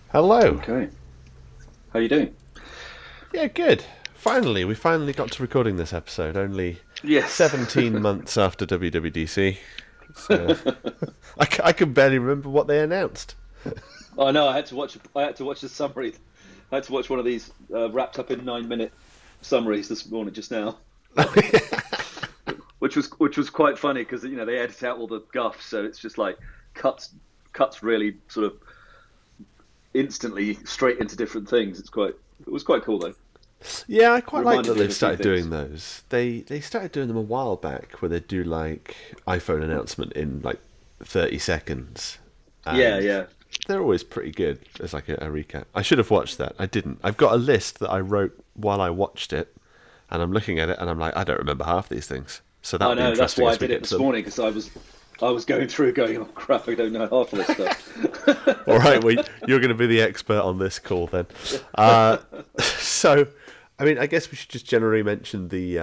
Hello. Okay. How you doing? Yeah, good. We finally got to recording this episode. Only Yes. 17 months after WWDC. So I can barely remember what they announced. I know. I had to watch. I had to watch the summary. I had to watch one of these wrapped up in 9 minute summaries this morning, just now, which was quite funny because they edit out all the guff, so it's just like cuts really sort of instantly straight into different things. It was quite cool though. Yeah, I quite like that Reminded me of they've a few started doing things. those. They started doing them a while back where they do like iPhone announcement in like 30 seconds. Yeah, And yeah. they're always pretty good as like a recap. I should have watched that. I didn't. I've got a list that I wrote while I watched it, and I'm looking at it and I'm like, I don't remember half these things. So I that'll be know. That's interesting why I as we did it get to this them. morning because I was going through going, oh crap, I don't know half of this All stuff. right, well, you're going to be the expert on this call then. So, I mean, I guess we should just generally mention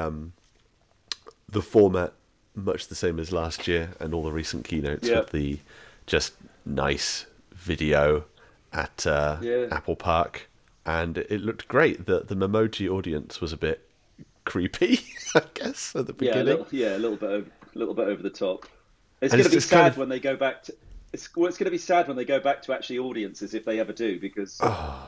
the format, much the same as last year, and all the recent keynotes Yeah, with the just nice video at yeah. Apple Park, and it looked great. The Memoji audience was a bit creepy, I guess, at the beginning, A little bit over the top. It's and going it's to be just kind sad of when they go back to. It's going to be sad when they go back to actually audiences if they ever do, because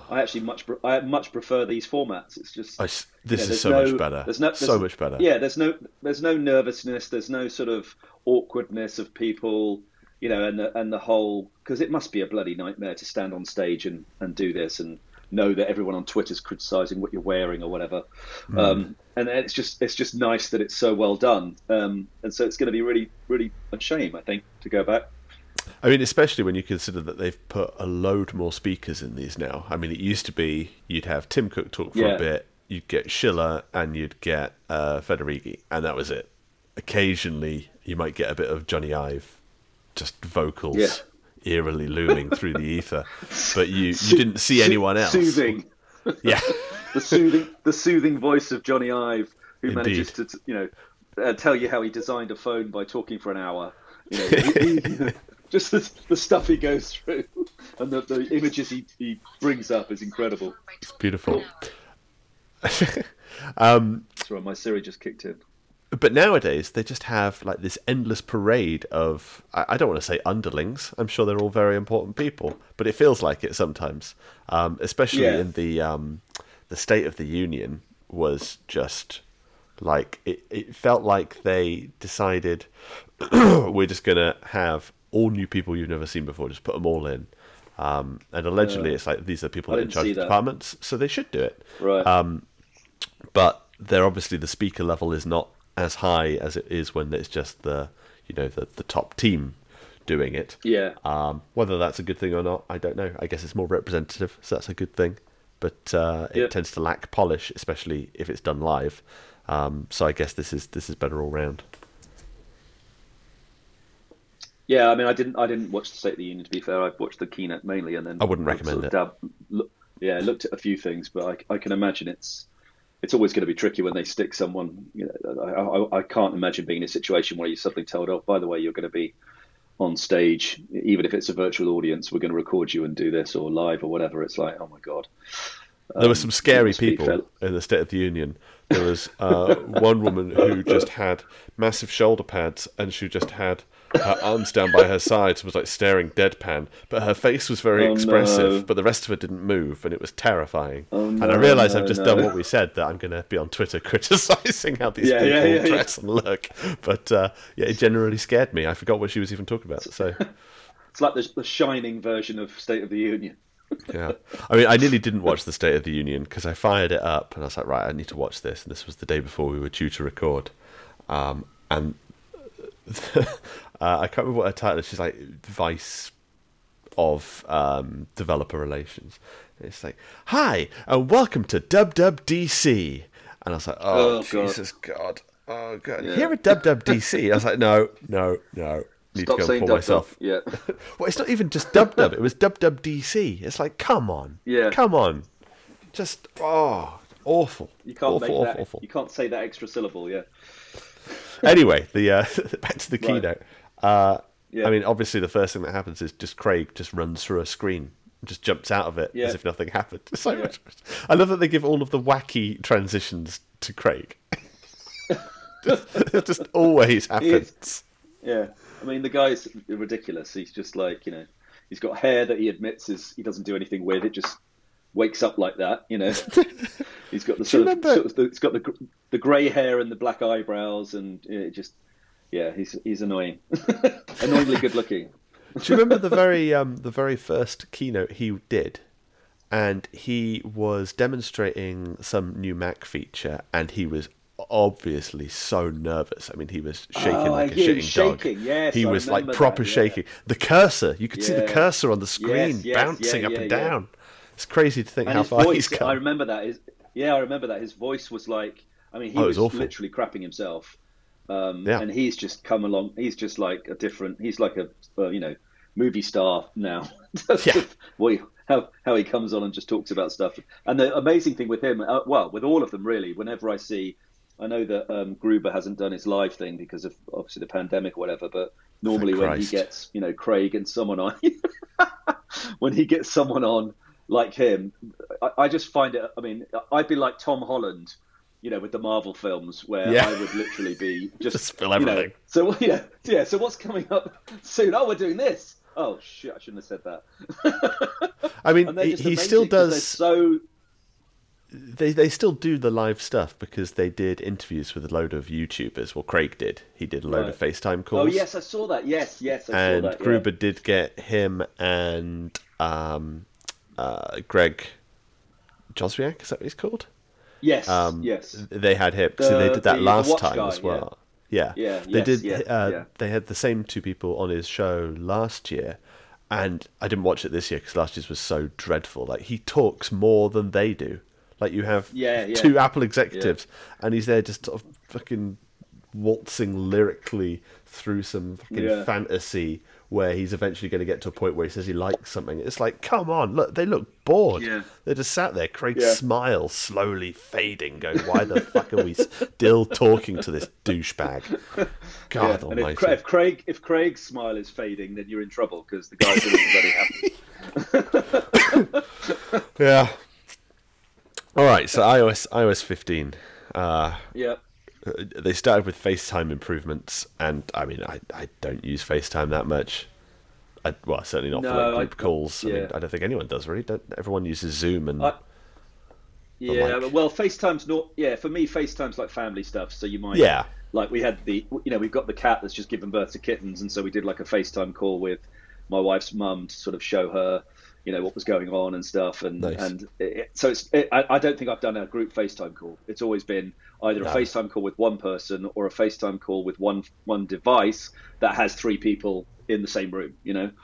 I much prefer these formats. It's just this is so much better, so there's much better. yeah there's no nervousness, there's no sort of awkwardness of people, and the whole, because it must be a bloody nightmare to stand on stage and do this and know that everyone on Twitter's criticizing what you're wearing or whatever. And it's just nice that it's so well done. And so it's going to be really really a shame, I think, to go back. I mean, especially when you consider that they've put a load more speakers in these now. I mean, it used to be you'd have Tim Cook talk for a Yeah, bit, you'd get Schiller, and you'd get Federighi, and that was it. Occasionally, you might get a bit of Johnny Ive, just yeah. vocals eerily looming through the ether, but you didn't see anyone else. Soothing, Yeah, the soothing voice of Johnny Ive, who manages indeed. to tell you how he designed a phone by talking for an hour. Just the stuff he goes through and the images he brings up is incredible. It's beautiful. Sorry, my Siri just kicked in. But nowadays, they just have like this endless parade of, I don't want to say underlings. I'm sure they're all very important people, but it feels like it sometimes. Especially Yeah, in the State of the Union was just like, it felt like they decided we're just going to have all new people you've never seen before, just put them all in. And allegedly, it's like these are people I that are in didn't charge see of the that. departments, so they should do it. Right. But they're obviously the speaker level is not as high as it is when it's just the top team doing it. Yeah. Whether that's a good thing or not, I don't know. I guess it's more representative, so that's a good thing. But it Yep. tends to lack polish, especially if it's done live. So I guess this is better all round. Yeah, I mean, I didn't watch the State of the Union, to be fair. I've watched the keynote mainly, and I then wouldn't I've recommend sort of it. looked at a few things, but I can imagine it's always going to be tricky when they stick someone. I can't imagine being in a situation where you're suddenly told, "Oh, by the way, you're going to be on stage, even if it's a virtual audience. We're going to record you and do this, or live, or whatever." It's like, oh my God, There were some it scary must be people felt. in the State of the Union. There was one woman who just had massive shoulder pads, and she just had her arms down by her sides, was like staring deadpan. But her face was very Oh expressive, no! but the rest of her didn't move, and it was terrifying. Oh And I no! realise I've No! just done No! what we said, that I'm going to be on Twitter criticising how these Yeah, yeah, people yeah, yeah. dress and look. But yeah, it generally scared me. I forgot what she was even talking about. So It's like the shining version of State of the Union. yeah, I mean, I nearly ddidn't watch the State of the Union because I fired it up and I was like, right, I need to watch this. And this was the day before we were due to record, and I can't remember what her title is. She's like vice of developer relations. And it's like, hi and welcome to WWDC, and I was like, oh Oh God! Jesus God, oh God, Yeah. here at WWDC. I was like, no, no, no. Need to Stop go and saying pull dub dub. myself. Yeah. Well, it's not even just Dub Dub. It was Dub Dub DC. It's like, come on, Yeah. come on, just awful, You can't awful, make awful, that. awful. You can't say that extra syllable. Yeah. Anyway, the back to the Right. keynote. I Yeah. mean, obviously, the first thing that happens is just Craig just runs through a screen and just jumps out of it Yeah, as if nothing happened. So yeah. much. I love that they give all of the wacky transitions to Craig. It just always He is. happens. Yeah, I mean the guy's ridiculous. He's just like he's got hair that he admits is he doesn't do anything with. It just wakes up like that. He's got the Do you remember? it's got the grey hair and the black eyebrows, and it just yeah, he's annoying, annoyingly good looking. Do you remember the very first keynote he did? And he was demonstrating some new Mac feature, and he was obviously so nervous. I mean, he was shaking Oh, like a he was shitting dog. shaking. Yes, He I was like remember proper that. Yeah, shaking. The cursor, you could see the yeah, cursor on the screen yes, yes, yeah, bouncing up yeah, and yeah. down. It's crazy to think And how his far he's voice, I come. remember that. I remember that his voice was like, I mean, Oh, he it was was awful. literally crapping himself. Yeah, And he's just come along. He's just like a different. He's like a movie star now. In terms yeah, of how he comes on and just talks about stuff. And the amazing thing with him, well, with all of them really, whenever I know that Gruber hasn't done his live thing because of obviously the pandemic or whatever. But thank normally when he Christ. gets Craig and someone on, when he gets someone on like him, I just find it. I mean, I'd be like Tom Holland, with the Marvel films, where Yeah, I would literally be just just, spill everything. So yeah. So what's coming up soon? Oh, we're doing this. Oh shit! I shouldn't have said that. I mean, And they're just he still amazing because they're does. so. They still do the live stuff because they did interviews with a load of YouTubers. Well, Craig did. He did a load Right. of FaceTime Oh calls. yes, I saw that. Yes, yes, I saw And that. Yeah. Gruber did get him and Greg Joswiak, is that what he's called? Yes, yes. They had him. So they The did that the last watch time guy. as Yeah, well. Yeah, yeah, they yes, did. yeah, yeah. They had the same two people on his show last year, and I didn't watch it this year because last year's was so dreadful. Like he talks more than they do. Like you have Yeah, yeah, two Apple yeah, executives, and he's there just sort of fucking waltzing lyrically through some fucking yeah, fantasy where he's eventually going to get to a point where he says he likes something. It's like, come on, look, they look bored. yeah, They're just sat there. Craig's yeah. smile slowly fading, going, why the fuck are we still talking to this douchebag? Yeah, God and if, almighty. if Craig's smile is fading, then you're in trouble because the guy's already happy. Yeah. All right, so iOS 15. Yeah, They started with FaceTime improvements, and I mean, I don't use FaceTime that much. Well, certainly not for like no, group calls. I mean, yeah, I don't think anyone does really. Don't everyone uses Zoom and I, the yeah. like? Well, FaceTime's not. Yeah, for me, FaceTime's like family stuff. So you might Yeah, like we had we've got the cat that's just given birth to kittens, and so we did like a FaceTime call with my wife's mum to sort of show her, what was going on and stuff, nice. so I don't think I've done a group FaceTime call. It's always been either a No. FaceTime call with one person or a FaceTime call with one device that has three people in the same room.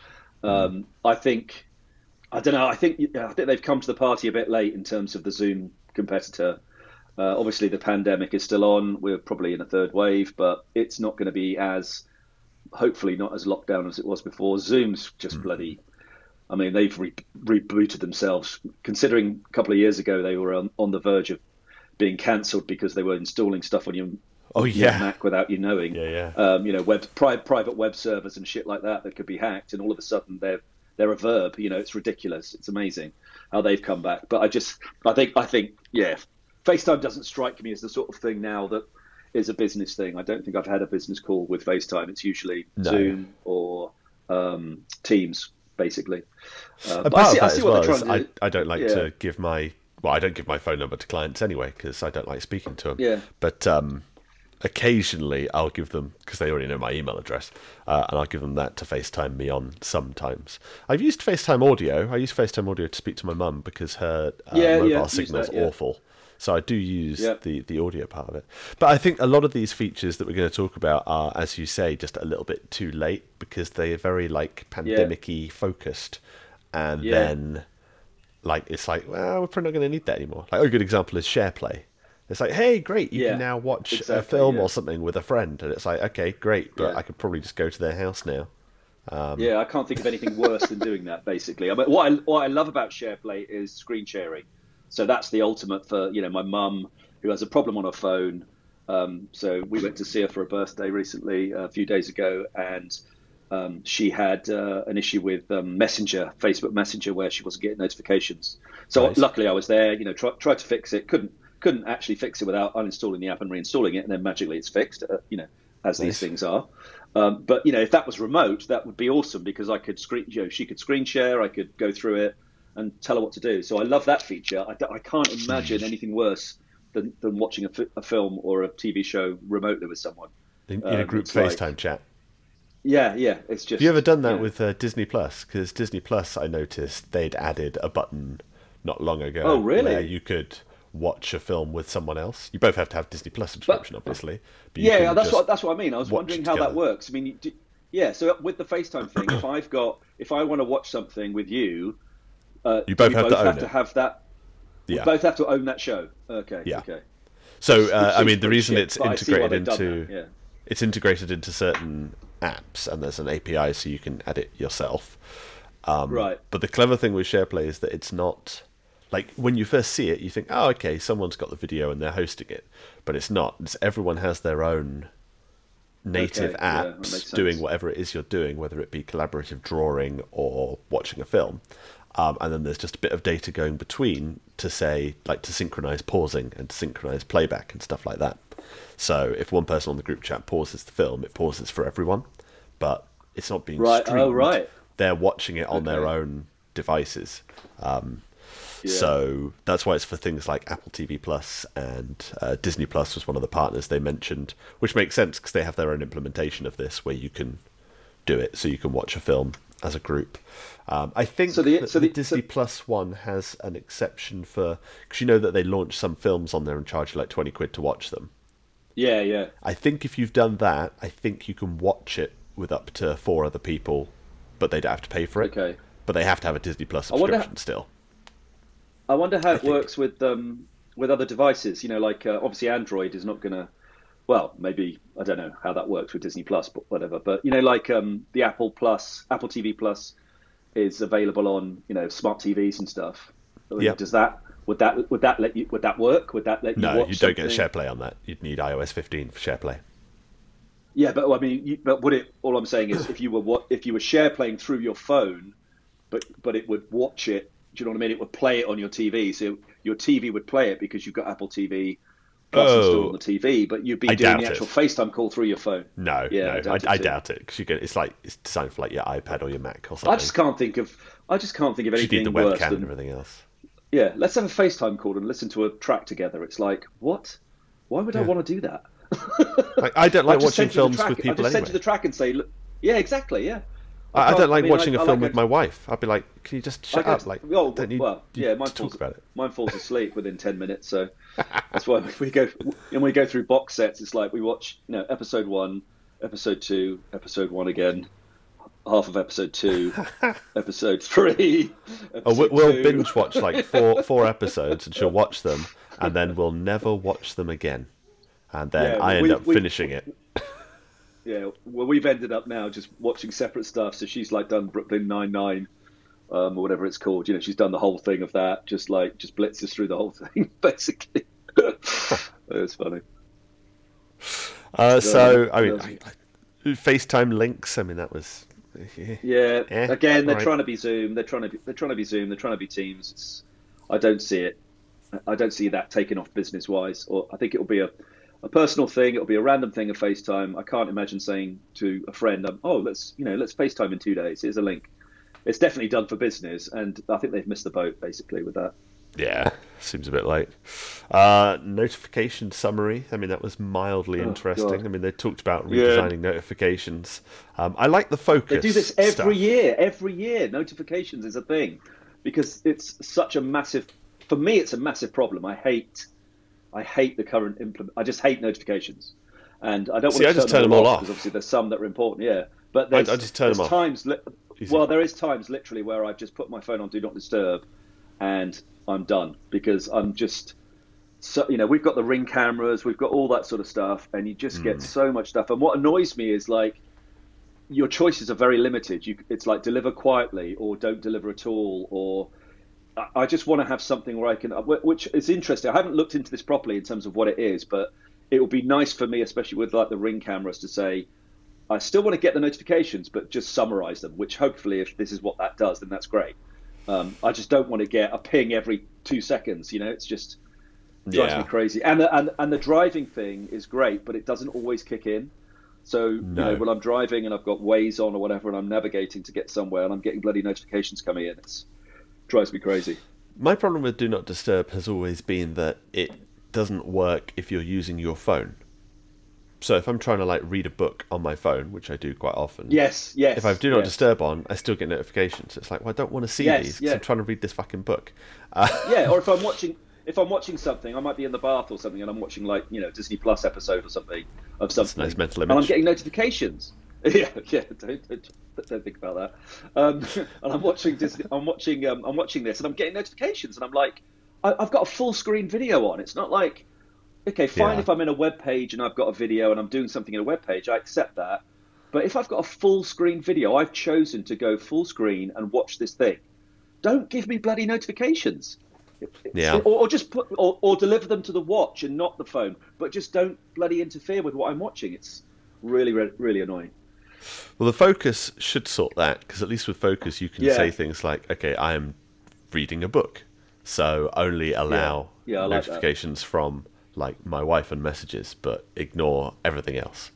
I think I don't know. I think they've come to the party a bit late in terms of the Zoom competitor. Obviously, the pandemic is still on. We're probably in a third wave, but it's not going to be hopefully not as locked down as it was before. Zoom's just bloody. I mean, they've rebooted themselves. Considering a couple of years ago they were on the verge of being cancelled because they were installing stuff on Oh your yeah, Mac without you knowing. yeah, yeah. Private web servers and shit like that could be hacked, and all of a sudden they're a verb. It's ridiculous. It's amazing how they've come back. But I think yeah, FaceTime doesn't strike me as the sort of thing now that is a business thing. I don't think I've had a business call with FaceTime. It's usually No. Zoom or Teams, basically. A But I part see, of I that see as what well they're is trying to do. I don't like Yeah, to give my I don't give my phone number to clients anyway because I don't like speaking to them. yeah, But occasionally I'll give them because they already know my email address, and I'll give them that to FaceTime me on sometimes. I've used FaceTime audio. I use FaceTime audio to speak to my mum because her yeah, mobile use signal's that. Yeah, awful. So I do use yeah, the audio part of it. But I think a lot of these features that we're going to talk about are, as you say, just a little bit too late because they are very like yeah, pandemic-y focused. And yeah, then like it's like, well, we're probably not going to need that anymore. Like a good example is SharePlay. It's like, hey, great, you can yeah. now watch a Exactly. film Yeah, or something with a friend, and it's like, okay, great, but yeah. I could probably just go to their house now. Yeah, I can't think of anything worse than doing that. Basically, I mean, what I love about SharePlay is screen sharing. So that's the ultimate for my mum who has a problem on her phone. So we went to see her for a birthday recently, a few days ago, and she had an issue with Messenger, Facebook Messenger, where she wasn't getting notifications. So Nice. luckily I was there, tried to fix it. Couldn't actually fix it without uninstalling the app and reinstalling it, and then magically it's fixed. As these Nice. things are. But if that was remote, that would be awesome because I could she could screen share, I could go through it and tell her what to do. So I love that feature. I can't imagine anything worse than watching a film or a TV show remotely with someone. In a group It's like, FaceTime chat. yeah, it's just. Have you ever done that Yeah. with Disney Plus? Because Disney Plus, I noticed they'd added a button not long ago Oh, really? where you could watch a film with someone else. You both have to have Disney Plus subscription, obviously. But you Yeah, can that's just what I mean. I was watch wondering it how that together. works. I mean, yeah. So with the FaceTime thing, if I want to watch something with you, You both we have both to own have to it. have that. We Yeah. both have to own that show. Okay, Yeah. okay. So, Which I seems mean, the pretty reason shit, it's but I see why integrated they've done into that. Yeah. it's integrated into certain apps, and there's an API so you can add it yourself. Right. But the clever thing with SharePlay is that it's not like when you first see it, you think, "Oh, okay, someone's got the video and they're hosting it," but it's not. Everyone has their own native Okay, yeah, that makes apps sense. doing whatever it is you're doing, whether it be collaborative drawing or watching a film. And then there's just a bit of data going between to say, like, to synchronize pausing and to synchronize playback and stuff like that. So if one person on the group chat pauses the film, it pauses for everyone, but it's not being Right. streamed. Oh, right. They're watching it on their Okay. own devices. Yeah. So that's why it's for things like Apple TV Plus, and Disney Plus was one of the partners they mentioned, which makes sense because they have their own implementation of this where you can do it so you can watch a film as a group. I think So that the Disney Plus one has an exception for, because you know that they launch some films on there and charge you like 20 quid to watch them. Yeah, yeah. I think if you've done that, I think you can watch it with up to 4 other people, but they don't have to pay for it. Okay. But they have to have a Disney Plus I wonder- subscription still. I wonder how it think. works with other devices. Like obviously Android is not gonna. Well, maybe I don't know how that works with Disney Plus, but whatever. But like the Apple Plus, Apple TV Plus is available on smart TVs and stuff. I mean, Yep. would that let you? Would that work? Would that let you No, watch you don't get something? SharePlay on that. You'd need iOS 15 for SharePlay. Yeah, but I mean, but would it? All I'm saying is, if you were share playing through your phone, but it would watch it. Do you know what I mean? It would play it on your TV, so your TV would play it because you've got Apple TV Plus installed on the TV. But you'd be I doing doubt the actual it. FaceTime call through your phone. No, Yeah, no, I I too. doubt it because it's designed for like your iPad or your Mac or I something. just can't think of. I just can't think of You need anything the worse webcam and than everything else. yeah. Let's have a FaceTime call and listen to a track together. It's like what? Why would I want to do that? Like, I don't like I just watching send you the films track. with I people just send you anyway. the track and say, look, yeah, exactly, yeah. I don't can't- like mean, watching a I film like with my wife. I'd be like, "Can you just shut I up?" go- Like, oh, don't need well, you yeah, to talk about it. mine falls asleep within 10 minutes, so that's why we go through box sets. It's like we watch, episode 1, episode 2, episode 1 again, half of episode 2, episode 3, Oh, episode we'll 2. binge watch like four episodes, and she'll watch them, and then we'll never watch them again. And then Yeah, I end we- up we- finishing it. Yeah, well, we've ended up now just watching separate stuff. So she's like done Brooklyn Nine-Nine, or whatever it's called. She's done the whole thing of that. Just blitzes through the whole thing, basically. It's funny. So I Yeah. mean, FaceTime links. I mean, that was Yeah. Eh, Again, they're alright. trying to be Zoom. They're trying to be Zoom. They're trying to be Teams. I don't see it. I don't see that taking off business wise. Or I think it'll be a personal thing. It'll be a random thing of FaceTime. I can't imagine saying to a friend, "Oh, let's FaceTime in 2 days. Here's a link." It's definitely done for business, and I think they've missed the boat basically with that. Yeah, seems a bit late. Notification summary. I mean, that was mildly interesting. God. I mean, they talked about Yeah. redesigning notifications. I like the focus. They do this every stuff. year. Every year, notifications is a thing because it's such a massive. For me, it's a massive problem. I hate the current implement. I just hate notifications, and I don't See, want I to just turn them all off. because obviously there's some that are important. Yeah, but I there's, just turn them there's off. times. Easy. Well, there is times literally where I've just put my phone on Do Not Disturb, and I'm done because I'm just. So we've got the Ring cameras, we've got all that sort of stuff, and you just get so much stuff. And what annoys me is like your choices are very limited. It's like deliver quietly or don't deliver at all, or I just want to have something where I can, which is interesting. I haven't looked into this properly in terms of what it is, but it would be nice for me, especially with like the Ring cameras, to say I still want to get the notifications, but just summarize them. Which hopefully, if this is what that does, then that's great. I just don't want to get a ping every 2 seconds. It's just drives me Yeah. crazy. And the driving thing is great, but it doesn't always kick in. So No. when I'm driving and I've got Waze on or whatever, and I'm navigating to get somewhere, and I'm getting bloody notifications coming in, it drives me crazy. My problem with Do Not Disturb has always been that it doesn't work if you're using your phone. So if I'm trying to like read a book on my phone, which I do quite often, Yes, yes, if I have Do Not yes, Disturb on, I still get notifications. It's like, well, I don't want to see yes, these because yeah, I'm trying to read this fucking book. yeah. Or if I'm watching something, I might be in the bath or something, and I'm watching like Disney Plus episode or something of That's a something, nice mental and I'm image. getting notifications. Yeah, yeah. Don't think about that. And I'm watching Disney. I'm watching this, and I'm getting notifications, and I'm like, I've got a full screen video on. It's not like, okay, fine, Yeah. if I'm in a web page and I've got a video and I'm doing something in a web page, I accept that. But if I've got a full screen video, I've chosen to go full screen and watch this thing. Don't give me bloody notifications. Yeah. Or just or deliver them to the watch and not the phone. But just don't bloody interfere with what I'm watching. It's really, really annoying. Well, the Focus should sort that because at least with Focus you can Yeah, say things like, okay, I am reading a book, so only yeah, allow yeah. I like that. notifications from like my wife and messages, but ignore everything else,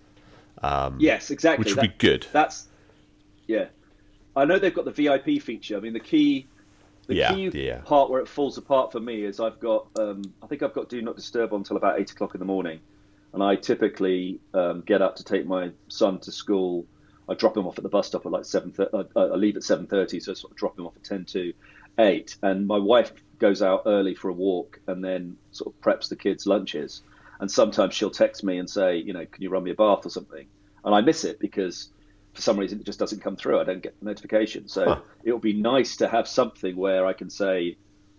Yes, which exactly. would be good. That's yeah. I know they've got the VIP feature. I mean, the Yeah, key yeah, part where it falls apart for me is I think I've got Do Not Disturb on until about 8 o'clock in the morning, and I typically get up to take my son to school. I drop him off at the bus stop at like 7:30. I leave at 7:30, so I sort of drop him off at 10 to 8. And my wife goes out early for a walk and then sort of preps the kids' lunches. And sometimes she'll text me and say, can you run me a bath or something? And I miss it because for some reason it just doesn't come through. I don't get the notification. So huh. it would be nice to have something where I can say,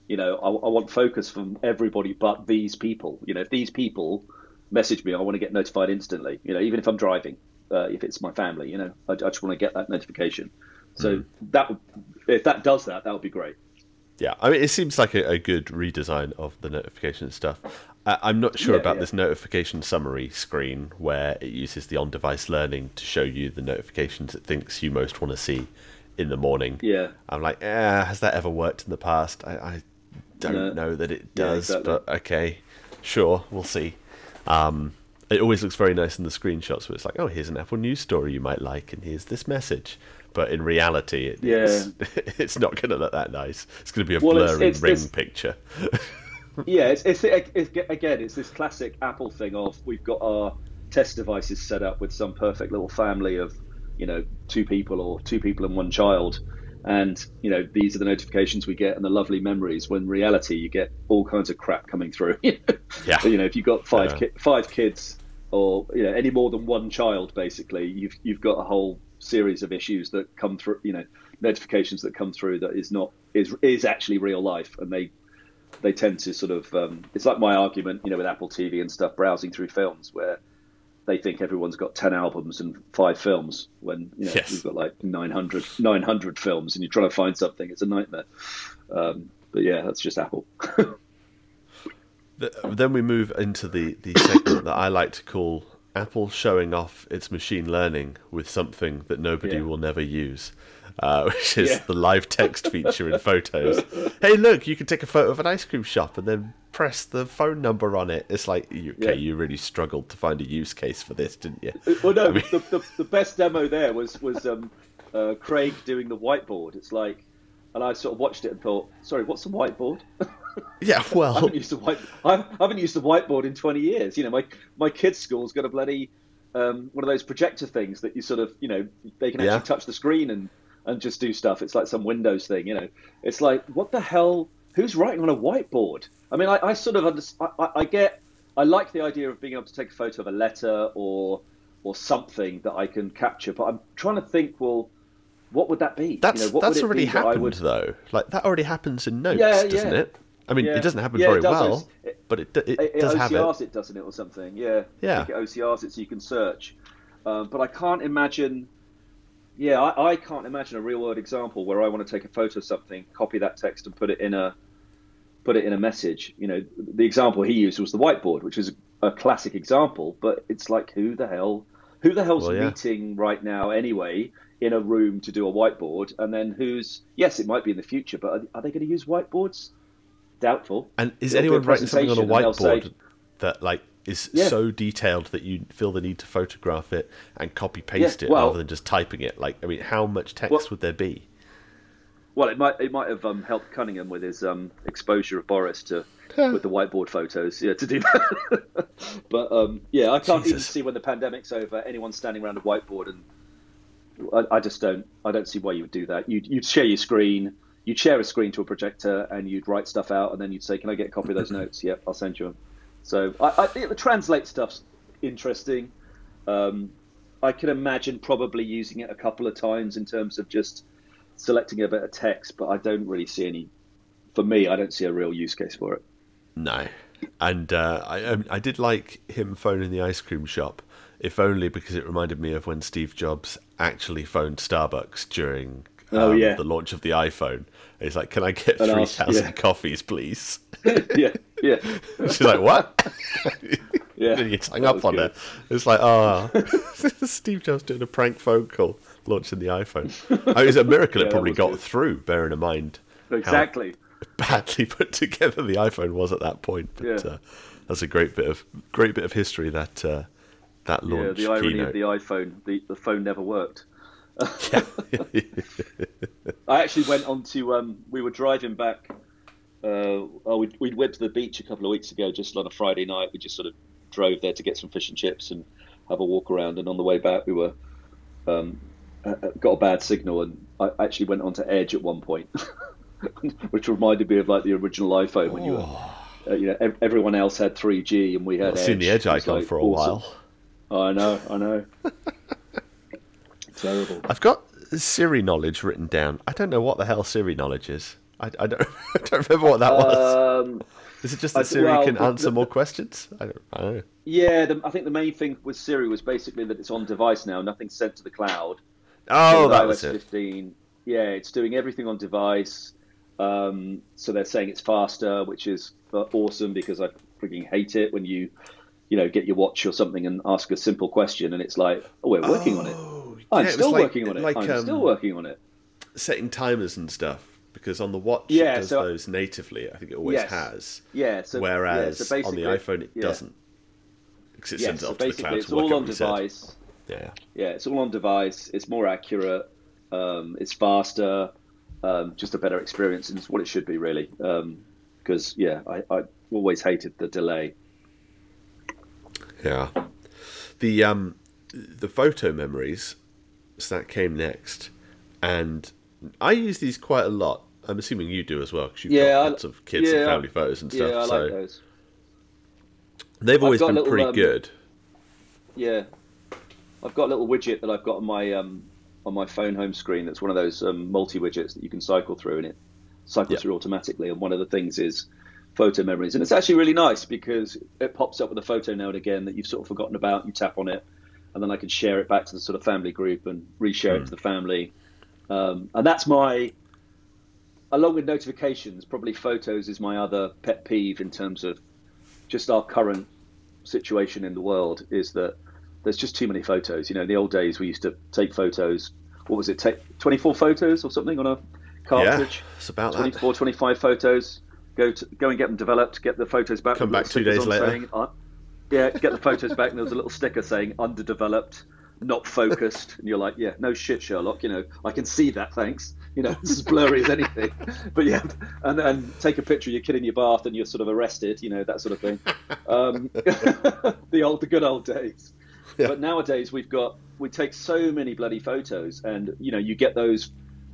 I want focus from everybody but these people. If these people message me, I want to get notified instantly. Even if I'm driving, if it's my family, I just want to get that notification. So if that does that, that would be great. Yeah, I mean, it seems like a good redesign of the notification stuff. I'm not sure Yeah, about yeah, this notification summary screen where it uses the on-device learning to show you the notifications it thinks you most want to see in the morning. yeah. I'm like, has that ever worked in the past? I don't No, know that it yeah, does, exactly. but okay, sure, we'll see. It always looks very nice in the screenshots where it's like, oh, here's an Apple News story you might like, and here's this message. But in reality, Yeah. it's it's not going to look that nice. It's going to be a Well, blurry it's ring this. picture. Yeah, again, it's this classic Apple thing of we've got our test devices set up with some perfect little family of, two people or two people and one child, and these are the notifications we get and the lovely memories. When in reality, you get all kinds of crap coming through. Yeah. If you've got Uh, five kids, or any more than one child, basically, you've got a whole series of issues that come through. Notifications that come through that is actually real life, and they tend to sort of it's like my argument with Apple TV and stuff, browsing through films where they think everyone's got 10 albums and 5 films when yes. you've got like 900 films, and you're trying to find something. It's a nightmare. But yeah, that's just Apple. Then we move into the segment that I like to call Apple showing off its machine learning with something that nobody Yeah, will never use, which is yeah, the live text feature in Photos. Hey, look, you can take a photo of an ice cream shop and then press the phone number on it. It's like, okay, yeah. you really struggled to find a use case for this, didn't you? Well, I no, mean, the best demo there was Craig doing the whiteboard. It's like, and I sort of watched it and thought, sorry, what's a whiteboard? yeah, I well, haven't used a I haven't used a whiteboard in 20 years. My kids' school's got a bloody one of those projector things that you sort of they can actually yeah, touch the screen and just do stuff. It's like some Windows thing. It's like, what the hell? Who's writing on a whiteboard? I mean, I sort of I like the idea of being able to take a photo of a letter or something that I can capture, but I'm trying to think, well, what would that be? What would that's it already be that I happened would? though. Like that already happens in Yeah, Notes, doesn't yeah, it? I mean, it yeah, doesn't happen yeah. very It does. well, but it It does have it. OCRs it, doesn't it, or something? Yeah, I Yeah. think it OCRs it so you can search. But I can't imagine. Yeah, I can't imagine a real world example where I want to take a photo of something, copy that text, and put it in a message. The example he used was the whiteboard, which is a classic example. But it's like, who the hell Who the hell's Well, yeah. meeting right now anyway in a room to do a whiteboard? And then yes, it might be in the future, but are they going to use whiteboards? Doubtful. And is It'll be a anyone writing something on a presentation and they'll say, whiteboard that like is yeah, so detailed that you feel the need to photograph it and copy yeah, paste it well, rather than just typing it? Like, I mean, how much well, text would there be? well, it might have helped Cunningham with his exposure of Boris to with the whiteboard photos, yeah, to do that. But yeah, I can't even Jesus. see when the pandemic's over anyone standing around a whiteboard, and I just don't. I don't see why you would do that. You'd share your screen, you'd share a screen to a projector, and you'd write stuff out, and then you'd say, "Can I get a copy of those notes?" Yep, I'll send you them. So I think the translate stuff's interesting. I can imagine probably using it a couple of times in terms of just selecting a bit of text, but I don't really see any. For me, I don't see a real use case for it. No. And I did like him phoning the ice cream shop, if only because it reminded me of when Steve Jobs actually phoned Starbucks during the launch of the iPhone. And he's like, "Can I get And 3,000 yeah. coffees, please?" Yeah, yeah, She's like, "What?" yeah. And he hung That up was on good. her. It's like, oh, Steve Jobs doing a prank phone call launching the iPhone. I mean, it's a miracle Yeah, it that probably was got good. through, bearing in mind Exactly. badly put together the iPhone was at that point. But Yeah. that's a great bit of history that that Yeah, launch the irony keynote. of the iPhone, the phone never worked. Yeah. I actually went on to, we were driving back. We went to the beach a couple of weeks ago, just on a Friday night. We just sort of drove there to get some fish and chips and have a walk around. And on the way back, we were got a bad signal, and I actually went onto Edge at one point, which reminded me of like the original iPhone when you were, everyone else had 3G and we had I've Edge. seen the Edge It was, icon like, for a awesome. while. I know. Terrible. I've got Siri knowledge written down. I don't know what the hell Siri knowledge is. I don't I don't remember what that was. Is it just that Siri can answer more questions? I don't know. Yeah, I think the main thing with Siri was basically that it's on device now, nothing's sent to the cloud. So Oh, with that iOS was it. 15, yeah, it's doing everything on device. So they're saying it's faster, which is awesome because I freaking hate it when you get your watch or something and ask a simple question and it's like, oh, we're working on it. Oh, I'm yeah, it was still like working on it. like I'm still working on it. setting timers and stuff because on the watch it Yeah, does so those natively. I think it always yes, has. yeah. So Whereas on the basically, iPhone it yeah, doesn't because it yes. sends it So off to the basically, cloud it's to work all out on what you said. device. Yeah. Yeah, it's all on device. It's more accurate. It's faster. Just a better experience, and it's what it should be, really. Because I always hated the delay. Yeah. The photo memories, so that came next, and I use these quite a lot. I'm assuming you do as well because you've got lots of kids and family photos and stuff. Yeah, I so like those. they've always I've got been a little, pretty good. Yeah, I've got a little widget that I've got on my phone home screen. That's one of those multi widgets that you can cycle through, and it cycles Yeah. through automatically. And one of the things is photo memories, and it's actually really nice because it pops up with a photo now and again that you've sort of forgotten about. You tap on it, and then I can share it back to the sort of family group and reshare it to the family. And that's along with notifications, probably photos is my other pet peeve in terms of just our current situation in the world is that there's just too many photos. In the old days we used to take photos. What was it? Take 24 photos or something on a cartridge. Yeah, it's about 24, 25 photos. Go and get them developed. Get the photos back. Come with back little 2 days stickers on later. saying, yeah, get the photos back, and there was a little sticker saying underdeveloped, not focused, and you're like, yeah, no shit, Sherlock. I can see that. Thanks. It's as blurry as anything. But yeah, and take a picture of your kid in your bath, and you're sort of arrested. That sort of thing. The good old days. Yeah. But nowadays we take so many bloody photos, and you get those.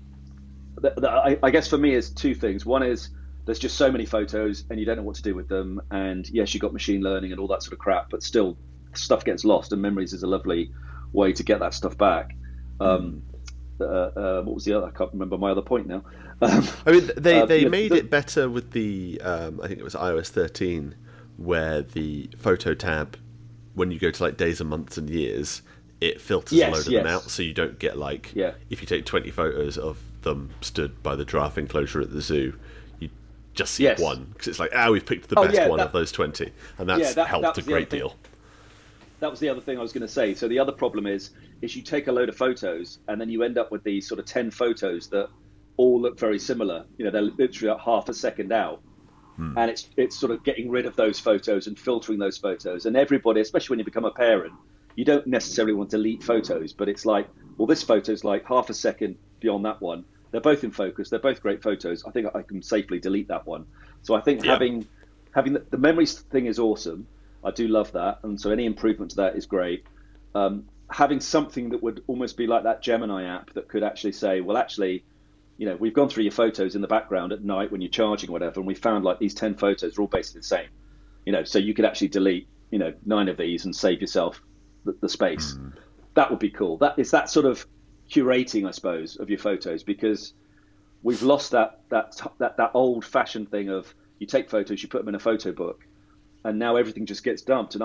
I guess for me is two things. One is there's just so many photos and you don't know what to do with them. And yes, you've got machine learning and all that sort of crap, but still stuff gets lost, and memories is a lovely way to get that stuff back. What was the other? I can't remember my other point now. I mean, they yeah, made it better with the I think it was iOS 13, where the photo tab, when you go to like days and months and years, it filters a load of them out, so you don't get like if you take 20 photos of them stood by the giraffe enclosure at the zoo, you just see one because it's like we've picked the best one of those 20, and that's helped a great deal. that was the other thing I was going to say. So the other problem is you take a load of photos and then you end up with these sort of 10 photos that all look very similar. You know, they're literally like half a second out. And it's sort of getting rid of those photos and filtering those photos. And everybody, especially when you become a parent, you don't necessarily want to delete photos, but it's like, well, this photo's like half a second beyond that one. They're both in focus. They're both great photos. I think I can safely delete that one. So I think having the memories thing is awesome. I do love that. And so any improvement to that is great. Having something that would almost be like that Gemini app that could actually say, well, actually, you know, we've gone through your photos in the background at night when you're charging or whatever, and we found like these 10 photos are all basically the same. You know, so you could actually delete, you know, 9 of these and save yourself the space. That would be cool. That is that sort of curating, I suppose, of your photos, because we've lost that old fashioned thing of you take photos, you put them in a photo book, and now everything just gets dumped. And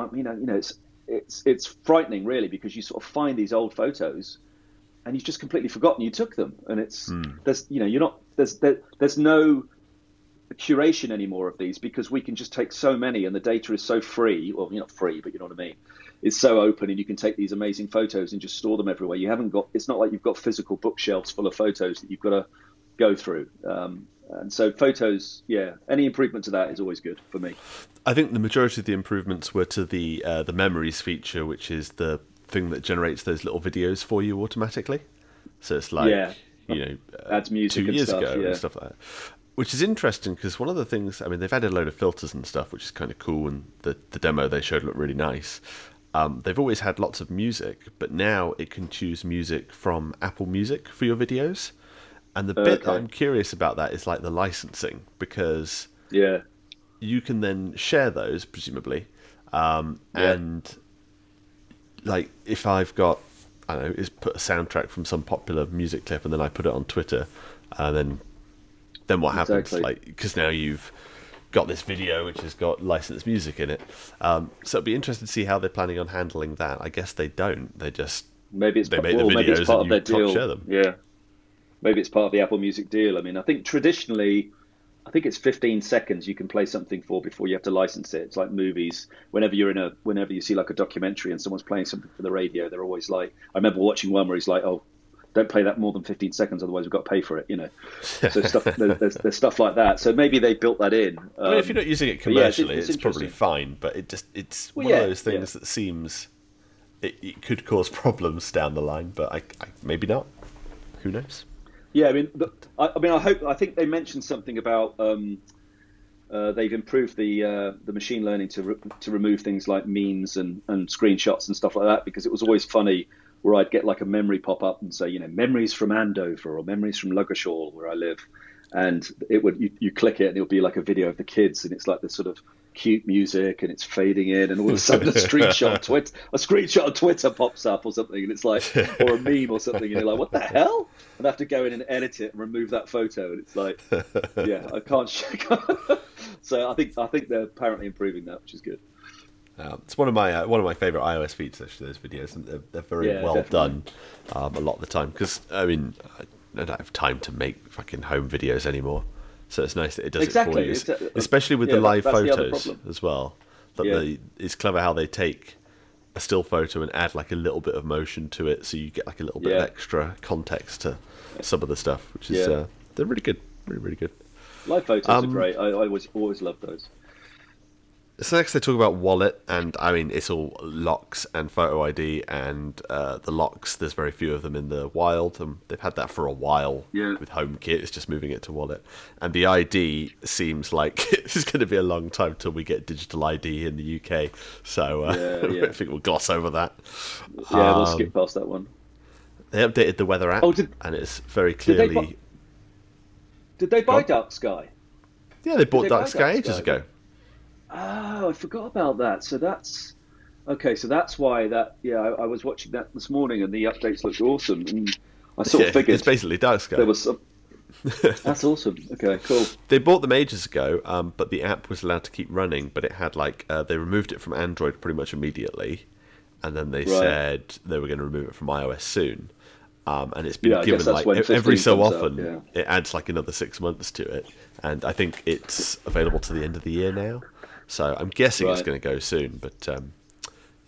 it's frightening really, because you sort of find these old photos and you've just completely forgotten you took them, and there's no curation anymore of these, because we can just take so many and the data is so free. Well, you're not free, but you know what I mean. It's so open, and you can take these amazing photos and just store them everywhere. It's not like you've got physical bookshelves full of photos that you've got to go through. And so photos, any improvement to that is always good for me. I think the majority of the improvements were to the memories feature, which is the thing that generates those little videos for you automatically. So it's like, adds music 2 years and stuff, ago and stuff like that. Which is interesting, because one of the things, I mean, they've added a load of filters and stuff, which is kind of cool, and the demo they showed looked really nice. They've always had lots of music, but now it can choose music from Apple Music for your videos. And the bit that I'm curious about that is like the licensing, because you can then share those, presumably, and like if I've got, I don't know, is put a soundtrack from some popular music clip and then I put it on Twitter, and then what happens? Exactly. Like, because now you've got this video which has got licensed music in it. So it'd be interesting to see how they're planning on handling that. I guess they don't. They just they make the videos part and of their deal. share them. Yeah, maybe it's part of the Apple Music deal. I mean, I think traditionally, I think it's 15 seconds you can play something for before you have to license it. It's like movies. Whenever you see like a documentary and someone's playing something for the radio, they're always like, I remember watching one where he's like, oh, don't play that more than 15 seconds, otherwise we've got to pay for it, you know. So there's stuff like that. So maybe they built that in. I mean, if you're not using it commercially, it's probably fine, but it's one of those things that seems it could cause problems down the line, but I maybe not. Who knows? Yeah, I think they mentioned something about they've improved the machine learning to remove things like memes and screenshots and stuff like that, because it was always funny where I'd get like a memory pop up and say, you know, memories from Andover or memories from Ludgershall, where I live, and it would you click it and it'll be like a video of the kids, and it's like this sort of cute music and it's fading in, and all of a sudden a screenshot of Twitter pops up or something, and it's like, or a meme or something, and you're like, what the hell? And I have to go in and edit it and remove that photo, and it's like, I can't. So I think they're apparently improving that, which is good. It's one of my favorite iOS features, actually, those videos, and they're very well definitely done a lot of the time, because I mean I don't have time to make fucking home videos anymore, so it's nice that it does it for you, especially with the live photos as well. It's clever how they take a still photo and add like a little bit of motion to it, so you get like a little bit of extra context to some of the stuff, which is they're really good, really good. Live photos are great. I always love those. So next they talk about Wallet, and I mean it's all locks and photo ID, and the locks, there's very few of them in the wild, and they've had that for a while with HomeKit. It's just moving it to Wallet, and the ID seems like it's going to be a long time till we get digital ID in the UK, so I think we'll gloss over that. We'll skip past that one. They updated the weather app, and it's very clearly... Did they buy Dark Sky? Yeah, they bought Dark Sky ages ago. Oh, I forgot about that. So that's okay. So that's why that. Yeah, I was watching that this morning, and the updates looked awesome. And I sort of figured it's basically Dark Sky. There was some. That's awesome. Okay, cool. They bought them ages ago, but the app was allowed to keep running. But it had like they removed it from Android pretty much immediately, and then they said they were going to remove it from iOS soon. And it's been given like every so often. It adds like another 6 months to it, and I think it's available to the end of the year now. So I'm guessing it's going to go soon, but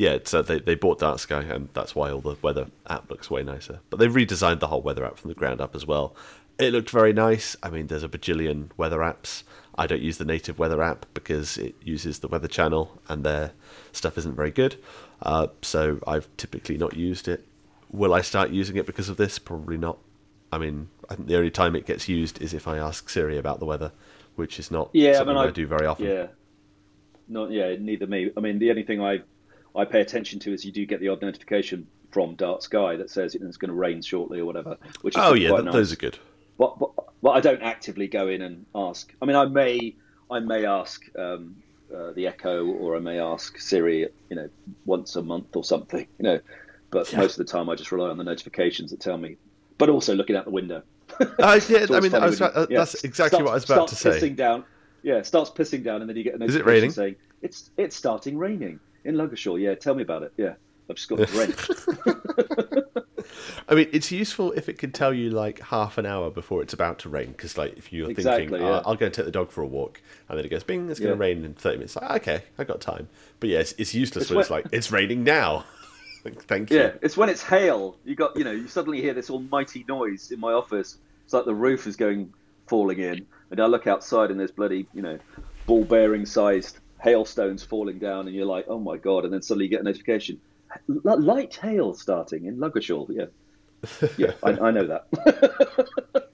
Yeah, so they bought Dark Sky, and that's why all the weather app looks way nicer. But they've redesigned the whole weather app from the ground up as well. It looked very nice. I mean, there's a bajillion weather apps. I don't use the native weather app because it uses the Weather Channel, and their stuff isn't very good. So I've typically not used it. Will I start using it because of this? Probably not. I mean, I think the only time it gets used is if I ask Siri about the weather, which is not Yeah, I something mean, I do very often. yeah, not yeah, neither me. I mean, the only thing I pay attention to is you do get the odd notification from Dark Sky that says it's going to rain shortly or whatever, which is Oh yeah, quite nice. those are good. But I don't actively go in and ask. I mean, I may ask the Echo, or I may ask Siri, once a month or something, But Yeah. most of the time, I just rely on the notifications that tell me. But also looking out the window. Yeah, It's I always mean, funny when that's exactly what I was about to starts say. pissing down. Yeah, starts pissing down, and then you get a Is it notification raining? saying it's starting raining in Ludgershall. Yeah, tell me about it. Yeah, I've just got to rent. I mean, it's useful if it can tell you like half an hour before it's about to rain, because like if you're thinking, Exactly, yeah. I'll go and take the dog for a walk, and then it goes, bing, it's going to Yeah. rain in 30 minutes. Like, okay, I got time. But yeah, it's useless It's when when- it's like, it's raining now. Like, thank you. Yeah, it's when it's hail. You suddenly hear this almighty noise in my office. It's like the roof is falling in, and I look outside and there's bloody, ball bearing sized hailstones falling down, and you're like, oh my god! And then suddenly you get a notification, light hail starting in Ludgershall. Yeah, yeah, I know that.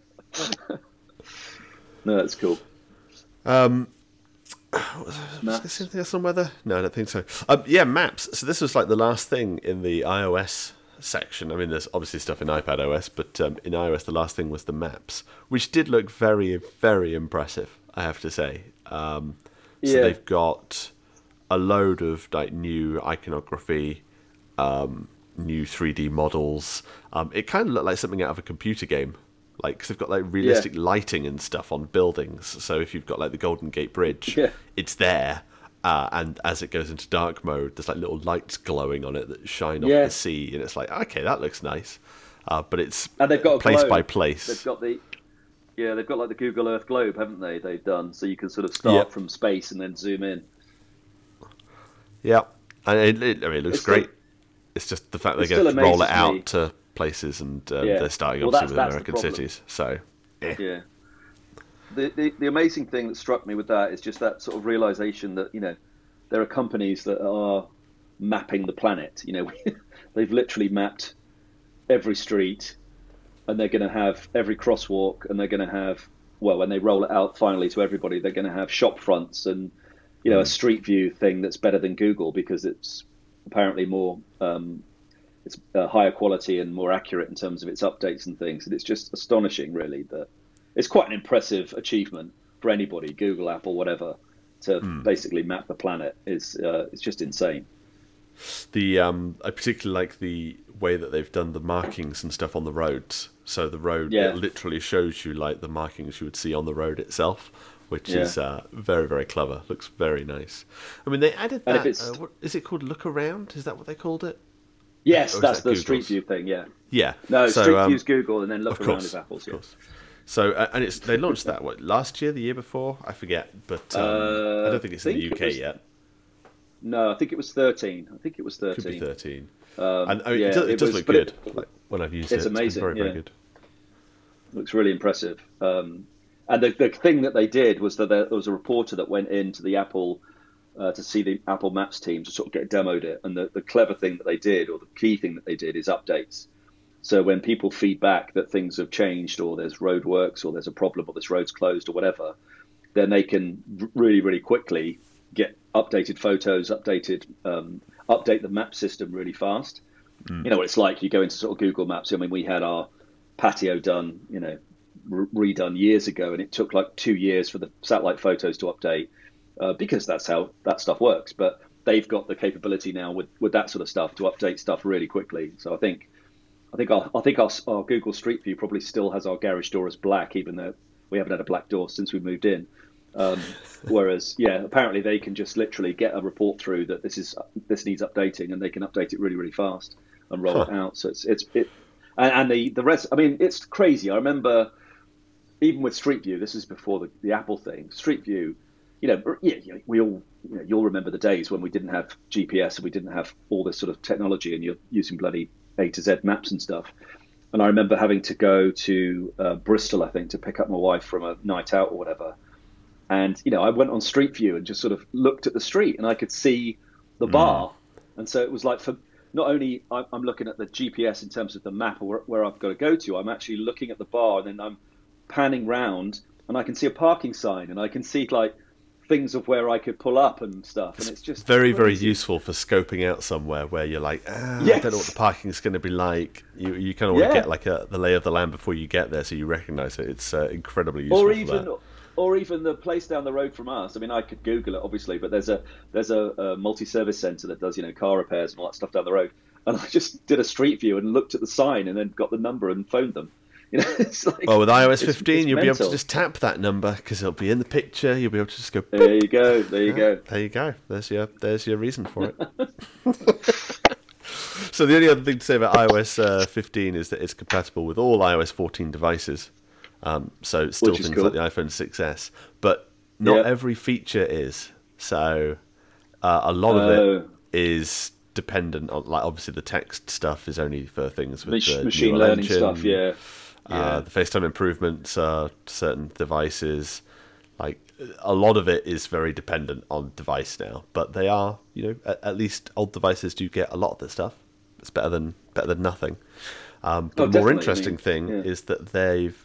No, that's cool. Was there Maps. something else on weather? No, I don't think so. Yeah, maps. So this was like the last thing in the iOS section. I mean, there's obviously stuff in iPad OS, but in iOS, the last thing was the maps, which did look very, very impressive, I have to say. So Yeah. they've got a load of like new iconography, new 3D models. It kind of looked like something out of a computer game. Like, 'cause they've got like realistic lighting and stuff on buildings. So if you've got like the Golden Gate Bridge, Yeah. it's there. And as it goes into dark mode, there's like little lights glowing on it that shine off Yeah. the sea, and it's like, okay, that looks nice. But it's And they've got a place globe. by place. They've got they've got like the Google Earth globe, haven't they? They've done so you can sort of start Yep. from space and then zoom in. Yeah, and I mean, it looks It's still- great. It's just the fact they it get still to roll it amazes me. out to places, and Yeah. they're starting Well, obviously with that's the American problem. cities. So, Yeah. The amazing thing that struck me with that is just that sort of realization that there are companies that are mapping the planet. They've literally mapped every street, and they're going to have every crosswalk, and they're going to have, well, when they roll it out finally to everybody, they're going to have shop fronts and a street view thing that's better than Google because it's apparently more it's higher quality and more accurate in terms of its updates and things. And it's just astonishing, really, that it's quite an impressive achievement for anybody, Google, Apple, whatever, to basically map the planet. It's just insane. I particularly like the way that they've done the markings and stuff on the roads. So the road, Yeah. it literally shows you like the markings you would see on the road itself, which Yeah. is very, very clever. Looks very nice. I mean, they added And if that. it's- What is it called? Look around? Is that what they called it? Yes, Or is that's that the Street Google's? View thing, yeah. Yeah. No, So, Street View's Google, and then look of around course, is Apple's, of yeah. course. So and they launched that last year, the year before, I forget, but I don't think it's in the think it UK was- yet. No, I think it was 13. I think it was Could 13. be 13. And I mean, yeah, it does look but good. Like, when I've used it's it, amazing, been very, very yeah. good. Looks really impressive. And the thing that they did was that there was a reporter that went into the Apple to see the Apple Maps team to sort of get demoed it. And the clever thing that they did, or the key thing that they did, is updates. So when people feedback that things have changed, or there's roadworks, or there's a problem, or this road's closed, or whatever, then they can really, really quickly get updated photos, update the map system really fast. You know what it's like. You go into sort of Google Maps. I mean, we had our patio done, redone years ago, and it took like 2 years for the satellite photos to update because that's how that stuff works. But they've got the capability now with that sort of stuff to update stuff really quickly. So I think our Google Street View probably still has our garage door as black, even though we haven't had a black door since we moved in. Whereas, apparently they can just literally get a report through that this needs updating, and they can update it really, really fast and roll it out. So and the rest. I mean, it's crazy. I remember even with Street View. This is before the Apple thing. Street View, we all, you'll remember the days when we didn't have GPS and we didn't have all this sort of technology, and you're using bloody A to Z maps and stuff. And I remember having to go to Bristol, I think, to pick up my wife from a night out or whatever. And I went on Street View and just sort of looked at the street, and I could see the bar. And so it was like, for not only I'm looking at the GPS in terms of the map or where I've got to go to, I'm actually looking at the bar, and then I'm panning round, and I can see a parking sign, and I can see like things of where I could pull up and stuff. And it's just very, very crazy. useful for scoping out somewhere where you're like, I Yes. don't know what the parking's going to be like. You kind of want to Yeah. get like the lay of the land before you get there, so you recognise it. It's incredibly useful. Or even the place down the road from us. I mean, I could Google it obviously, but there's a multi-service centre that does car repairs and all that stuff down the road. And I just did a Street View and looked at the sign and then got the number and phoned them. It's like, Well, with iOS it's 15, you'll be able to mental. just tap that number because it'll be in the picture. You'll be able to just go. There you go. There you go. There you go. There's your reason for it. So the only other thing to say about iOS 15 is that it's compatible with all iOS 14 devices. So still Which is things cool. like the iPhone 6s, but not Yeah. every feature is. So a lot of it is dependent on, like, obviously the text stuff is only for things with the Machine neural learning engine. stuff. Yeah. Yeah. The FaceTime improvements are certain devices. Like, a lot of it is very dependent on device now, but they are, at least old devices do get a lot of this stuff. It's better than nothing. But the more definitely. interesting thing Yeah. is that they've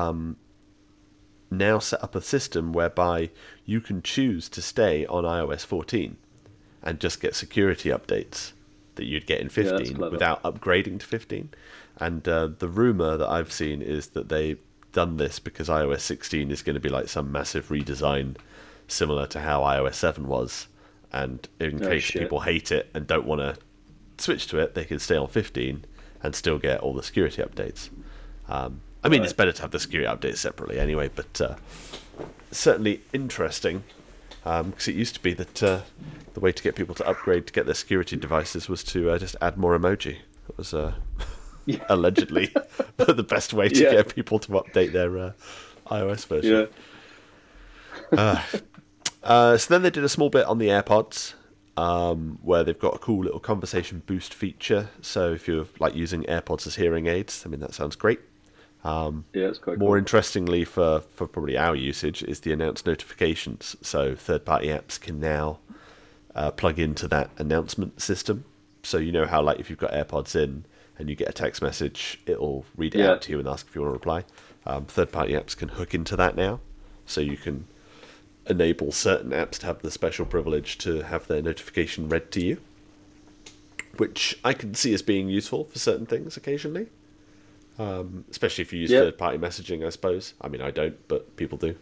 now set up a system whereby you can choose to stay on iOS 14 and just get security updates that you'd get in that's 15 clever. without upgrading to 15. And the rumor that I've seen is that they've done this because iOS 16 is going to be like some massive redesign similar to how iOS 7 was. And in case shit. people hate it and don't want to switch to it, they can stay on 15 and still get all the security updates. I mean, Right. it's better to have the security updates separately anyway, but certainly interesting, because it used to be that the way to get people to upgrade to get their security devices was to just add more emoji. It was allegedly the best way to Yeah. get people to update their iOS version. Yeah. So then they did a small bit on the AirPods, where they've got a cool little conversation boost feature. So if you're like using AirPods as hearing aids, I mean, that sounds great. Yeah. It's quite More cool. interestingly for probably our usage is the announced notifications. So third-party apps can now plug into that announcement system. So how, like, if you've got AirPods in and you get a text message, it'll read it Yeah. out to you and ask if you want to reply. Third-party apps can hook into that now. So you can enable certain apps to have the special privilege to have their notification read to you, which I can see as being useful for certain things occasionally. Especially if you use third-party messaging, I suppose. I mean, I don't, but people do.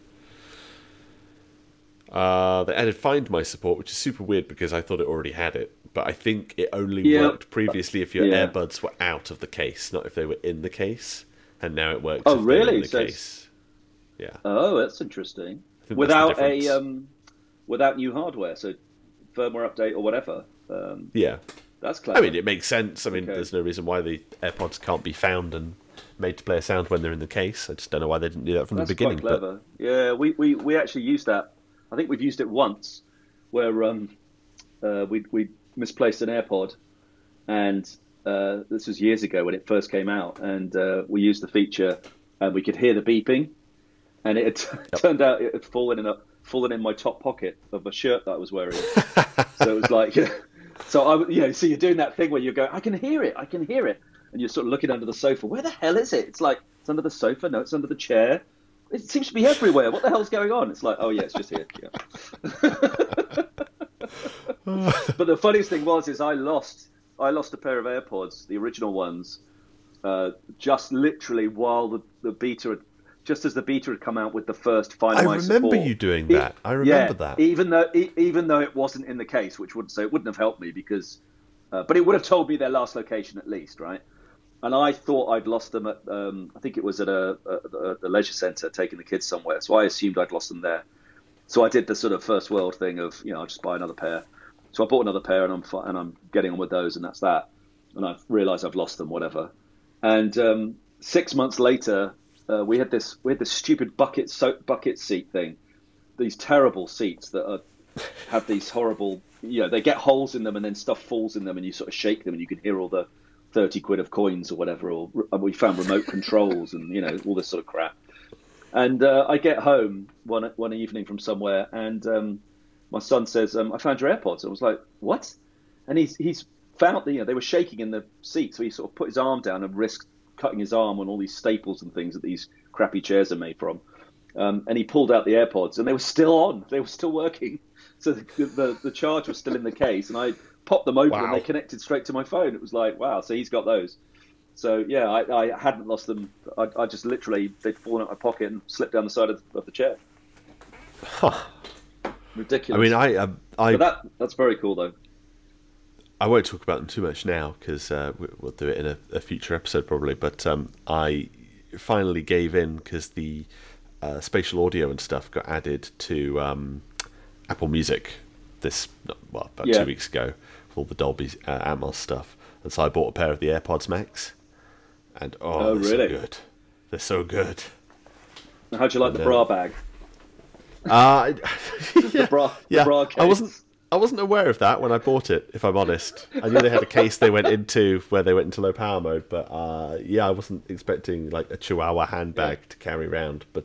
They added Find My support, which is super weird because I thought it already had it. But I think it only worked previously if your Yeah. earbuds were out of the case, not if they were in the case. And now it works Oh, if they're really? in the So case. Yeah. Oh, that's interesting. I think that's the Without difference. without new hardware, so firmware update or whatever. Yeah. That's clever. I mean, it makes sense. I mean, Okay. there's no reason why the AirPods can't be found and made to play a sound when they're in the case. I just don't know why they didn't do that from That's the beginning. quite clever. Yeah, we actually used that. I think we've used it once, where we misplaced an AirPod, and this was years ago when it first came out, and we used the feature, and we could hear the beeping, and it turned out it had fallen in my top pocket of a shirt that I was wearing. So it was like, so so you're doing that thing where you go, I can hear it, and you're sort of looking under the sofa. Where the hell is it? It's like, it's under the sofa. No, it's under the chair. It seems to be everywhere. What the hell's going on? It's like, oh yeah, it's just here. Yeah. But the funniest thing is I lost a pair of AirPods, the original ones, just literally while the beta had, just as the beta had come out with the first Find I My remember support. you doing that. I remember that. Even though it wasn't in the case, which wouldn't have helped me because, but it would have told me their last location at least, right? And I thought I'd lost them at, I think it was at a leisure centre, taking the kids somewhere. So I assumed I'd lost them there. So I did the sort of first world thing of, I'll just buy another pair. So I bought another pair, and I'm getting on with those, and that's that. And I've realised I've lost them, whatever. And 6 months later, we had this stupid bucket seat thing, these terrible seats that have these horrible, they get holes in them and then stuff falls in them and you sort of shake them and you can hear all the 30 quid of coins or whatever. Or we found remote controls and all this sort of crap. And I get home one evening from somewhere, and my son says, "I found your AirPods." I was like, "What?" And he's found they were shaking in the seat, so he sort of put his arm down and risked cutting his arm on all these staples and things that these crappy chairs are made from. And he pulled out the AirPods, and they were still on. They were still working. So the charge was still in the case, and I popped them open, and they connected straight to my phone. It was like, wow. So he's got those. So yeah, I hadn't lost them. I just literally, they'd fallen out my pocket and slipped down the side of the chair. Huh. Ridiculous. I mean, but that's very cool though. I won't talk about them too much now because we'll do it in a future episode probably. But I finally gave in because the spatial audio and stuff got added to Apple Music about 2 weeks ago with all the Dolby Atmos stuff. And so I bought a pair of the AirPods Max. And they're really? so good. They're so good. How'd you like the bra bag? Yeah, the bra case. I wasn't aware of that when I bought it, if I'm honest. I knew they had a case they went into where they went into low power mode, but I wasn't expecting like a Chihuahua handbag to carry around. But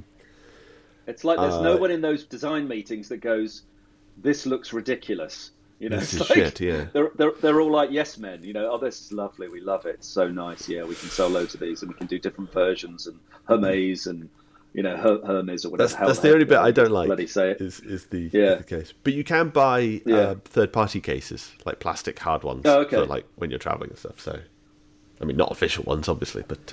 it's like there's no one in those design meetings that goes, "This looks ridiculous." This is like, shit. Yeah, they're all like yes men. Oh, this is lovely. We love it. It's so nice. Yeah, we can sell loads of these, and we can do different versions and Hermes and Hermes or whatever. That's the only bit I don't like. Bloody say it. Is the case. But you can buy third-party cases, like plastic hard ones, for like when you're traveling and stuff. So, I mean, not official ones, obviously, but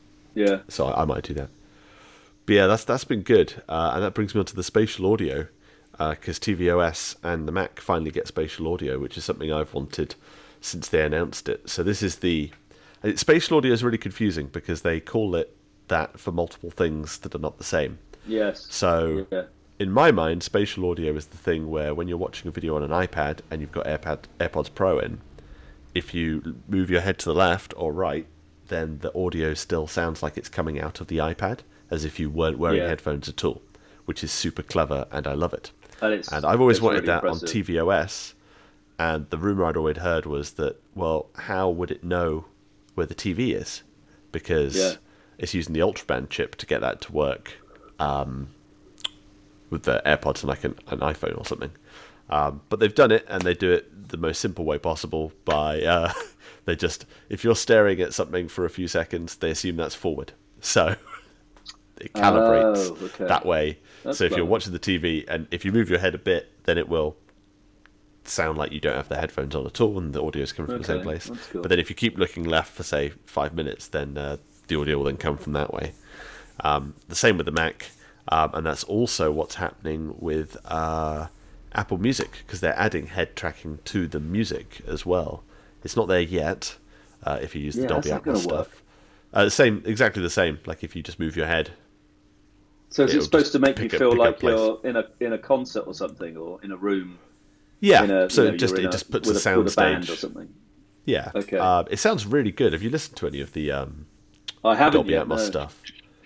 So I might do that. But yeah, that's been good, and that brings me on to the spatial audio, because tvOS and the Mac finally get spatial audio, which is something I've wanted since they announced it. So this is spatial audio is really confusing because they call it that for multiple things that are not the same. Yes. So in my mind, spatial audio is the thing where when you're watching a video on an iPad and you've got AirPods Pro in, if you move your head to the left or right, then the audio still sounds like it's coming out of the iPad as if you weren't wearing headphones at all, which is super clever and I love it. And I've always wanted really that impressive. On tvOS, and the rumor I'd always heard was that, well, how would it know where the TV is? Because it's using the Ultraband chip to get that to work with the AirPods and like an iPhone or something. But they've done it, and they do it the most simple way possible by if you're staring at something for a few seconds, they assume that's forward. So it calibrates that way. That's if you're watching the TV and if you move your head a bit, then it will sound like you don't have the headphones on at all and the audio is coming from the same place. Cool. But then if you keep looking left for, say, 5 minutes, then the audio will then come from that way. The same with the Mac, and that's also what's happening with Apple Music, because they're adding head tracking to the music as well. It's not there yet if you use the Dolby Atmos stuff. Exactly the same. Like if you just move your head. So is it supposed to make you feel like you're in a concert or something, or in a room? Yeah. It just puts the sound stage or something. Yeah. Okay. It sounds really good. Have you listened to any of the I haven't Dolby yet, Atmos stuff?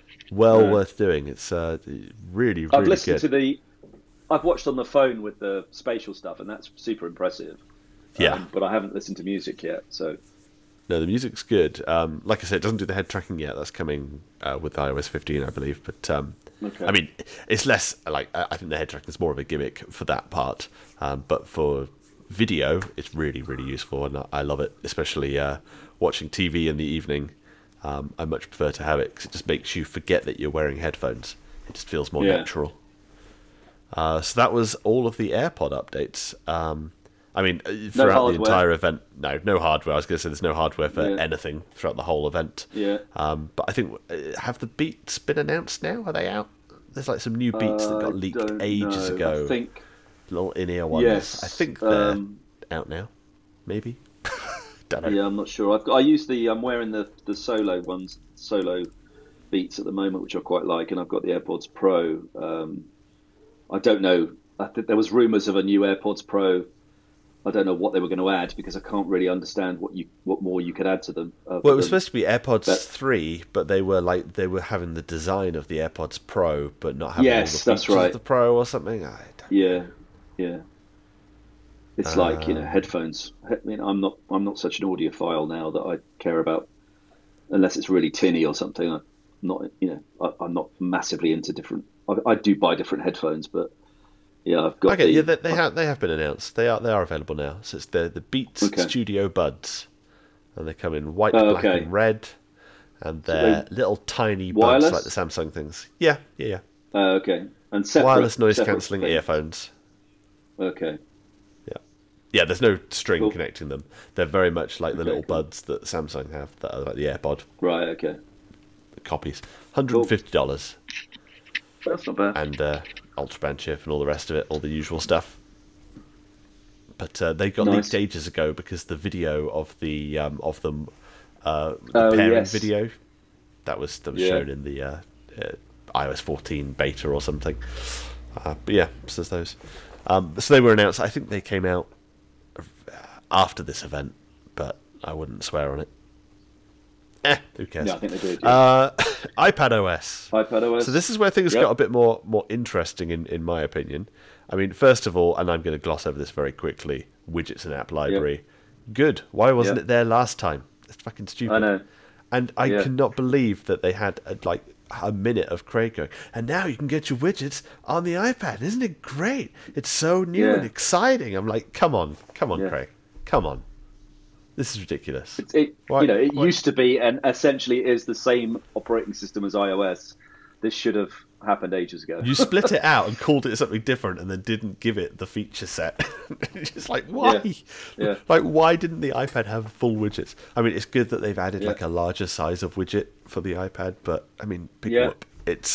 Worth doing. It's really I've listened good. to I've watched on the phone with the spatial stuff, and that's super impressive. Yeah. But I haven't listened to music yet, so. No, the music's good. Like I said, it doesn't do the head tracking yet. That's coming with iOS 15, I believe. But I mean, it's less like I think the head tracking is more of a gimmick for that part. But for video, it's really, really useful, and I love it. Especially watching TV in the evening, I much prefer to have it because it just makes you forget that you're wearing headphones. It just feels more natural. So that was all of the AirPod updates. I mean, throughout the entire event, no hardware. I was going to say there's no hardware for anything throughout the whole event. Yeah. But I think, have the Beats been announced now? Are they out? There's like some new Beats that got leaked ages ago. I think little in-ear ones. Yes. I think they're out now. Maybe. Don't know. Yeah, I'm not sure. I'm wearing the solo ones, solo Beats at the moment, which I quite like, and I've got the AirPods Pro. I don't know. I think there was rumours of a new AirPods Pro I don't know what they were going to add because I can't really understand what more you could add to them. Well, it was supposed to be AirPods 3, but they were having the design of the AirPods Pro, but not having all the Yes, that's features right. of the Pro or something. I don't. Yeah, yeah. It's like, headphones. I mean, I'm not such an audiophile now that I care about unless it's really tinny or something. I'm not, I'm not massively into different. I do buy different headphones, but yeah, I've got Okay, yeah, the. they have been announced. They are available now. So it's the Beats Okay. Studio Buds, and they come in white, Oh, black, okay. and red, and So they're they little tiny buds like the wireless. Samsung things. Yeah, yeah, yeah. Okay, and separate Wireless noise separate cancelling things. earphones. Okay, Yeah, yeah. There's no string cool. connecting them. They're very much like the Okay, little cool. buds that Samsung have, that are like the AirPod Right. Okay, copies. Hundred and cool. fifty dollars, That's not bad. and ultraband chip and all the rest of it, all the usual stuff. But they got leaked Nice. ages ago because the video of them, the Oh pairing yes. video that was Yeah. shown in the iOS 14 beta or something. But yeah, so there's those. So they were announced. I think they came out after this event, but I wouldn't swear on it. Who cares? Yeah, I think they did. Yeah. iPad OS. iPad OS. So this is where things got a Yep. bit more interesting in my opinion. I mean, first of all, and I'm going to gloss over this very quickly, widgets and app library. Good. Why wasn't Yep. it there last time? It's fucking stupid. I know. And I Yeah. cannot believe that they had like a minute of Craig going, and now you can get your widgets on the iPad. Isn't it great? It's so new Yeah. and exciting. I'm like, come on, Yeah. Craig. Come on. This is ridiculous. It Why- it why- used to be and essentially is the same operating system as iOS. This should have happened ages ago. You split it out and called it something different, and then didn't give it the feature set. It's just like, why? Yeah. Like, why didn't the iPad have full widgets? I mean, it's good that they've added Yeah. like a larger size of widget for the iPad, but I mean, pick Yeah. up.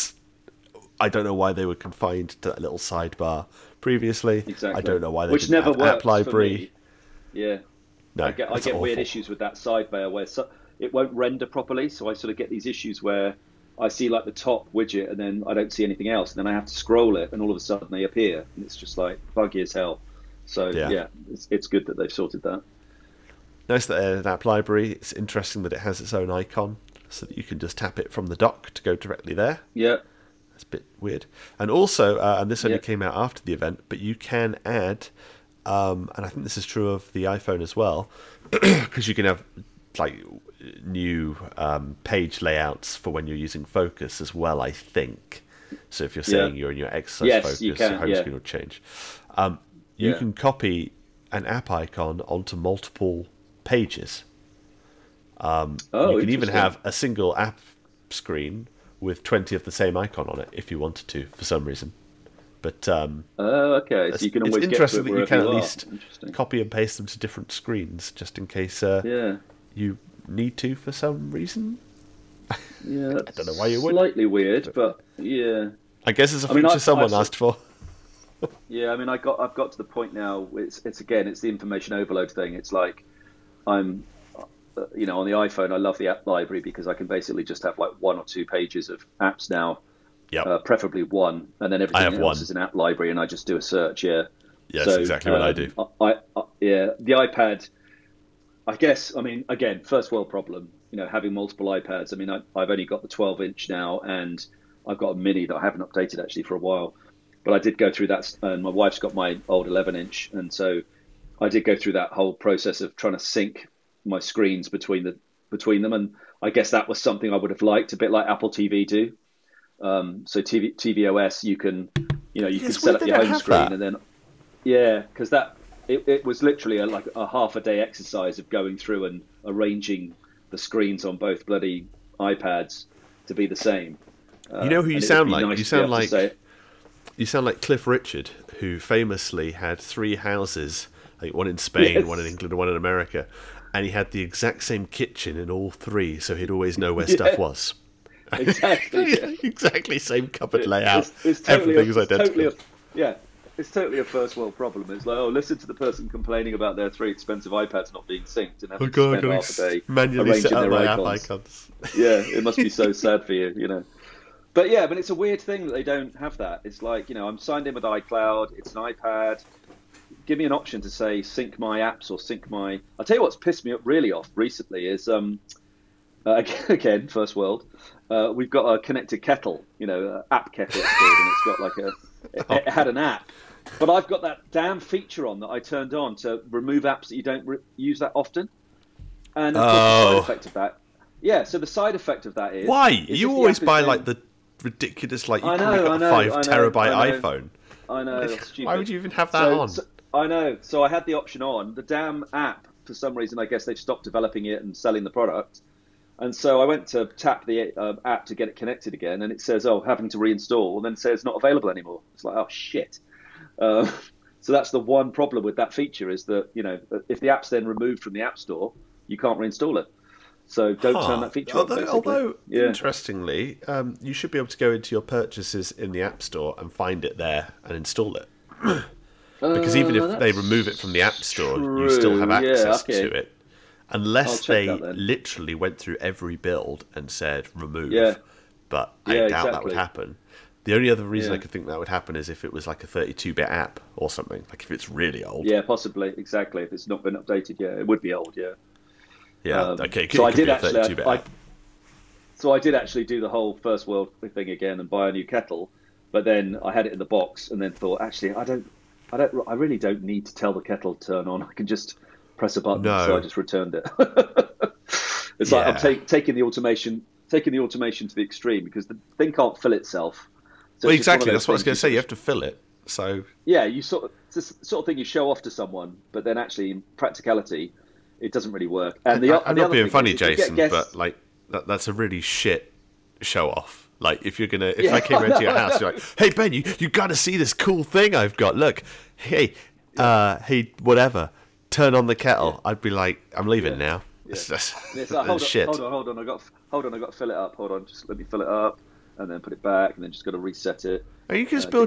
I don't know why they were confined to that little sidebar previously. Exactly. I don't know why they Which didn't never have app works library. for me. Yeah. No, I that's get weird awful. issues with that sidebar where it won't render properly, so I sort of get these issues where I see like the top widget and then I don't see anything else, and then I have to scroll it, and all of a sudden they appear, and it's just like buggy as hell. So Yeah. yeah, it's good that they've sorted that. Nice that there's an app library. It's interesting that it has its own icon, so that you can just tap it from the dock to go directly there. Yeah, It's a bit weird. And also, and this only Yeah. came out after the event, but you can add, and I think this is true of the iPhone as well, because you can have like new page layouts for when you're using Focus as well, I think. So if you're saying Yeah. you're in your exercise Yes, Focus, you can, your home yeah. screen will change. You Yeah. can copy an app icon onto multiple pages. Oh, You can even interesting. have a single app screen with 20 of the same icon on it if you wanted to, for some reason. But Oh, okay. So you can it's always get to interesting it that you wherever can you at are. least Interesting. copy and paste them to different screens, just in case Yeah, you need to for some reason. yeah. That's don't know why you wouldn't. Slightly weird, but yeah. I guess it's a I mean, feature someone I- asked for. Yeah, I mean, I've got to the point now. It's the information overload thing. It's like I'm, on the iPhone, I love the app library because I can basically just have like one or two pages of apps now, Yep. preferably one, and then I everything have else one. is an app library, and I just do a search. Yeah, Yeah, that's exactly what I do. Yeah, the iPad. I guess. I mean, again, first world problem. Having multiple iPads. I mean, I've only got the 12-inch now, and I've got a mini that I haven't updated actually for a while. But I did go through that, and my wife's got my old 11-inch, and so I did go through that whole process of trying to sync my screens between them, and I guess that was something I would have liked, a bit like Apple TV do. So tvOS, you can It's set weird up they your don't home have screen, that. and then because it was literally like a half a day exercise of going through and arranging the screens on both bloody iPads to be the same. You know who you And it would sound be like? nice You to be sound able to like say, you sound like Cliff Richard, who famously had 3 houses, I think one in Spain, Yes. one in England, and one in America, and he had the exact same kitchen in all 3, so he'd always know where Yeah. stuff was. exactly. Yeah. Exactly same cupboard layout. It's totally Everything's identical. It's totally a first world problem. It's like, listen to the person complaining about their 3 expensive iPads not being synced and having Oh god, to I spend gotta half a day manually arranging set up their my app icons. icons. Yeah, it must be so sad for you. But it's a weird thing that they don't have that. It's like, I'm signed in with iCloud. It's an iPad. give me an option to say sync my apps or sync my. I'll tell you what's pissed me up really off recently is again, first world. We've got a connected kettle, app kettle it's called, and it's got like it had an app. But I've got that damn feature on that I turned on to remove apps that you don't use that often. And of course, the side effect of that, so the side effect of that is why you always buy like the ridiculous, like you probably got a 5 terabyte iPhone. I know. That's stupid. Why would you even have that on? I know. So I had the option on. The damn app, for some reason, I guess they've stopped developing it and selling the product. And so I went to tap the app to get it connected again, and it says, having to reinstall, and then it says not available anymore. It's like, oh, shit. So that's the one problem with that feature is that, if the app's then removed from the App Store, you can't reinstall it. So don't turn that feature on, basically. Although, interestingly, you should be able to go into your purchases in the App Store and find it there and install it. Because even if they remove it from the App Store, you still have access to it. Unless they literally went through every build and said remove. Yeah. But I doubt that would happen. The only other reason I could think that would happen is if it was like a 32-bit app or something. Like if it's really old. Yeah, possibly. Exactly. If it's not been updated, it would be old, Yeah, okay. So I did actually. So I did actually do the whole first world thing again and buy a new kettle, but then I had it in the box and then thought, actually, I really don't need to tell the kettle to turn on. I can just press a button. No. So I just returned it. It's like I'm taking the automation to the extreme because the thing can't fill itself. So well, exactly. That's what I was going to say. You have to fill it. So yeah, it's the sort of thing you show off to someone, but then actually in practicality, it doesn't really work. And I'm not being funny, Jason, but like that's a really shit show off. Like if I came into your house, you're like, hey Ben, you got to see this cool thing I've got. Look, hey, whatever, turn on the kettle. I'd be like, I'm leaving now. Yeah. It's like, shit. Hold on, I got to fill it up. Hold on, just let me fill it up, and then put it back, and then just got to reset it. You can just build